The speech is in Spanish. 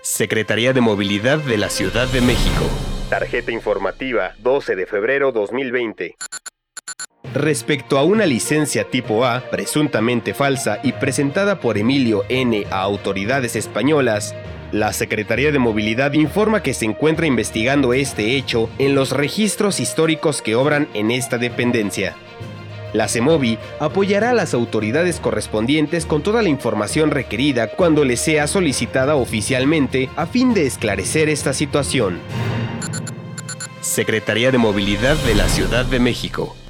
Secretaría de Movilidad de la Ciudad de México. Tarjeta informativa, 12 de febrero 2020. Respecto a una licencia tipo A, presuntamente falsa y presentada por Emilio N. a autoridades españolas, la Secretaría de Movilidad informa que se encuentra investigando este hecho en los registros históricos que obran en esta dependencia. La CEMOVI apoyará a las autoridades correspondientes con toda la información requerida cuando les sea solicitada oficialmente a fin de esclarecer esta situación. Secretaría de Movilidad de la Ciudad de México.